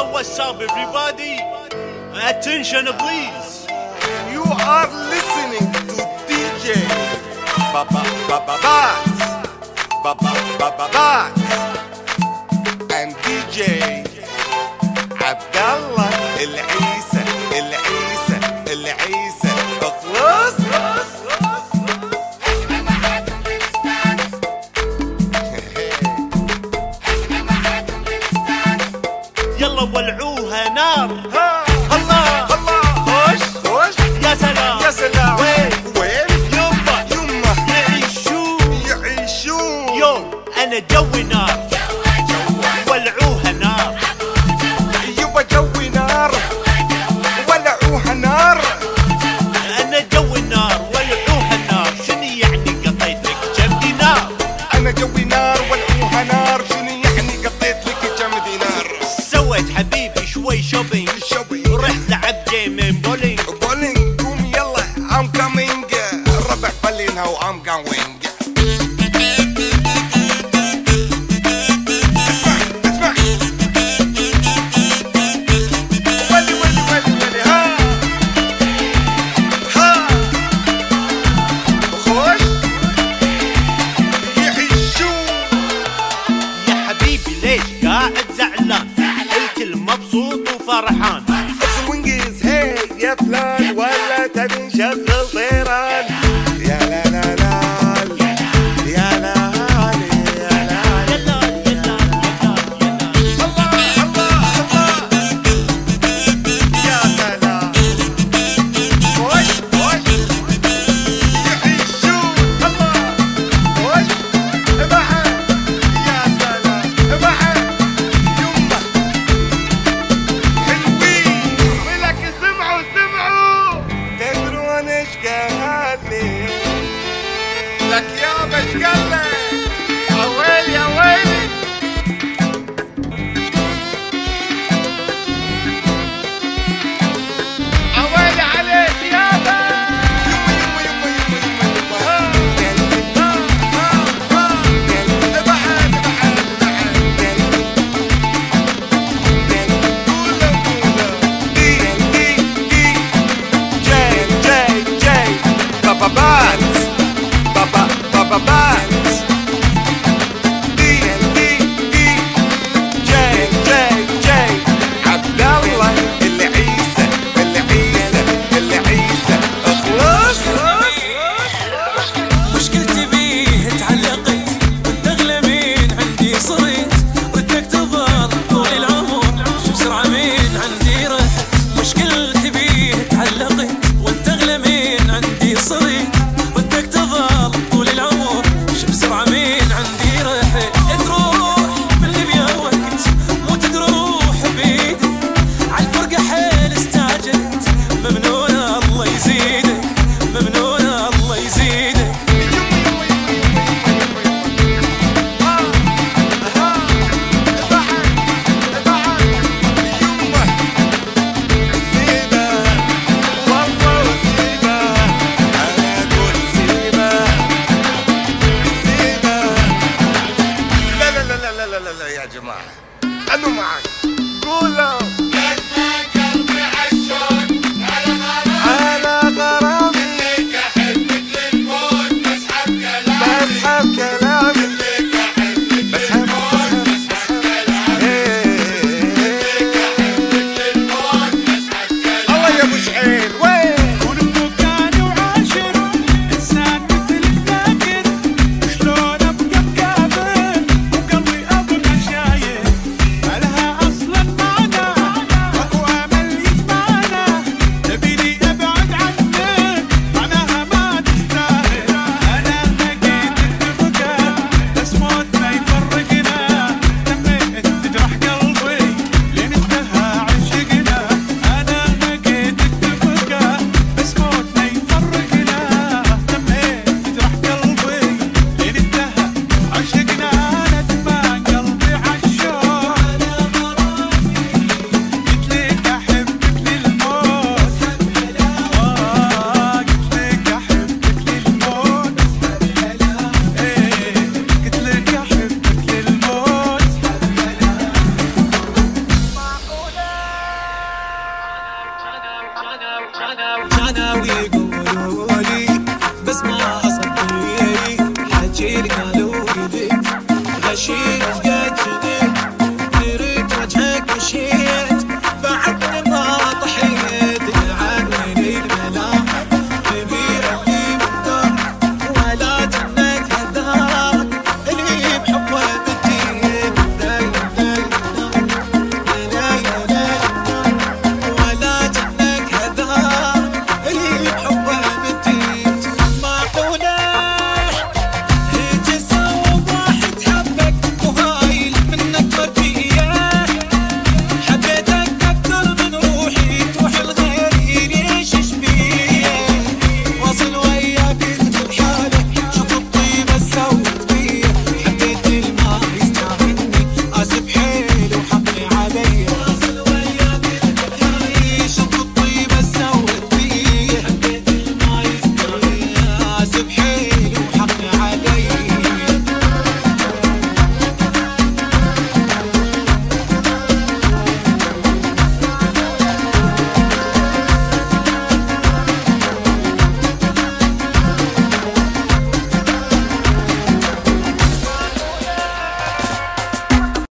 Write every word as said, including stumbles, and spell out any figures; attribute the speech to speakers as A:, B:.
A: what's up everybody? Attention please.
B: You are listening to D J Baba Baba Bax Baba Baba Bax and D J Abdallah العيسى العيسى العيسى اخلص.
A: يلا ولعوها نار.
B: الله الله خوش خوش
A: يا سلام
B: يا سلام.
A: وين
B: وين
A: يما
B: يما
A: يعيشون
B: يعيشون
A: يوم انا جوي نار ولعوها نار.
B: يبا جوي نار ولعوها نار.
A: انا جوي نار ولعوها نار. شنو يعني قطيت لك كم دينار؟
B: انا جوي نار ولعوها نار. شنو يعني قطيت لك كم دينار؟
A: سويت حبيبي شوي شوبينج
B: شوبينج.
A: ورحت لعبت جيم من بولينج.
B: بولينج قوم يلا I'm coming. ربع فلينها و I'm going. اسمع اسمع ولي ولي ولي ولي ها ها خوش يعيشون.
A: يا حبيبي ليش قاعد زعلان؟ الكل مبسوط وفرحان.
B: سوينجز هي يا فلان ولا تبي نشغل طيران؟ يا لا لا لا يا لا يا لا.
A: يلا يلا يلا يلا.
B: الله الله الله يا سلام. خوش خوش يعيشون. الله خوش بعد يا سلام بعد يمه حلوين. ولك سمعوا سمعوا تدرون ايش قال لي؟ لك يابا ايش قال لك؟ يا ويلي يا ويلي. عوالي عليك يابا. يما يما يما يما يما يما. ها ها ها بعد بعد بعد. قولوا قولوا دي دي دي جاي جاي جاي بابا بات بابا بابا بات. دي دي دي جاي جاي جاي عبد الله العيسى العيسى العيسى اخلص.
C: مشكلتي بيه تعلقت وانت اغلى من عندي صرت ودك تظل طول العمر شو بسرعة من عندي رحت. مشكلتي بيه تعلقت وانت اغلى من عندي صرت ودك تظل طول العمر شو بسرعة من عندي رحت. تروح من اللي بيا وقت مو تروح بيدك عالفرقة حيل استعجلت. ممنون الله يزيدك ممنون الله يزيدك.
B: يا جماعة خلوا معي قولوا على غرامي بسحب كلامي